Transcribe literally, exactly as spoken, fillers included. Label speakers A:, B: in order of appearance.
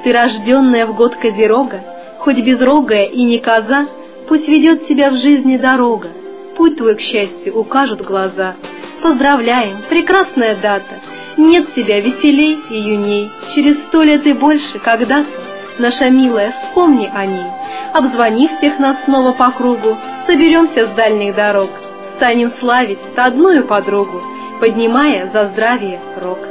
A: Ты, рожденная в год Козерога, хоть безрогая и не коза, пусть ведет тебя в жизни дорога, путь твой, к счастью, укажут глаза. Поздравляем, прекрасная дата, нет тебя веселей и юней, через сто лет и больше когда-то, наша милая, вспомни о ней. Обзвони всех нас снова по кругу, соберемся с дальних дорог, станем славить родную подругу, поднимая за здравие рог.